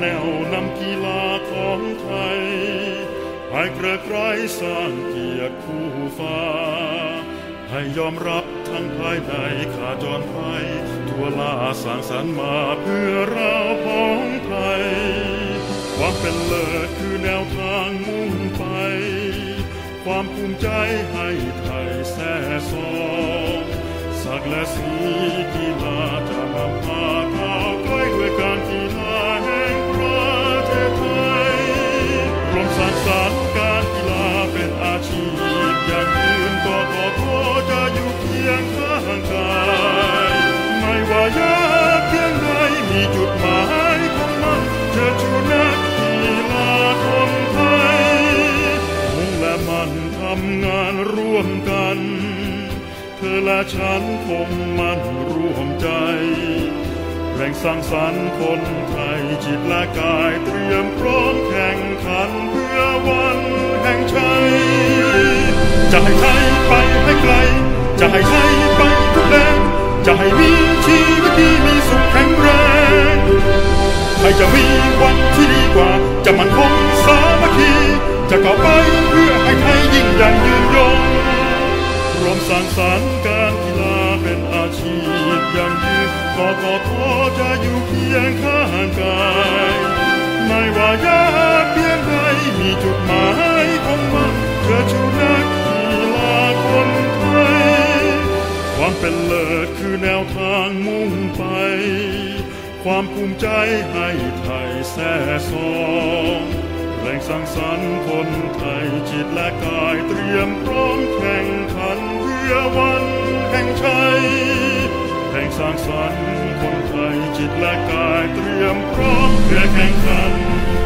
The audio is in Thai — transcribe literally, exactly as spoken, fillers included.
แนวนำกีฬาของไทยให้เกระไกรสร้างเกียรติคู่ฟ้าให้ยอมรับทั้งภายในขาจรไทยทั่วลาสร้างสรรค์มาเพื่อเราพ้องไทยความเป็นเลิศคือแนวทางมุ่งไปความภูมิใจให้ไทยแท้สองศักดิ์และสีกีฬาจะนำพาก้าวไกลด้วยการกีฬาแห่งประเทศไทยรวมสร้างสรรค์การกีฬาเป็นอาชีพอย่างยืนกกทจะอยู่เคียงข้างกายไม่ว่ายากเพียงใดมีจุดหมายของมันเชิดชูนักกีฬาคนไทยมุ่งและมันทำงานร่วมกันเธอและฉันคงมันร่วมใจแรงสร้างสรรค์คนไทยจิตและกายเตรียมพร้อมแข่งขันเพื่อวันแห่งชัยจะให้ไทยไปให้ไกลจะให้ไทยไปทุกแดนจะให้มีชีวิตที่มีสุขแข็งแรงไทยจะมีวันที่ดีกว่าจะมั่นคงสามัคคีจะก้าวไปเพื่อให้ไทยยิ่งใหญ่ยืนยงรวมสร้างสรรค์การกีฬาเป็นอาชีพอย่างยืนกกทจะอยู่เคียงข้างกายไม่ว่ายากเพียงใดมีจุดหมายของมันเชิดชูนักกีฬาคนไทยความเป็นเลิศคือแนวทางมุ่งไปความภูมิใจให้ไทยแท้สองแรงสร้างสรรค์คนไทยจิตและกายเตรียมพร้อมแข่งขันเพื่อวันแห่งชัยแรงสร้างสรรค์คนไทยจิตและกายเตรียมพร้อมเพื่อแข่งขัน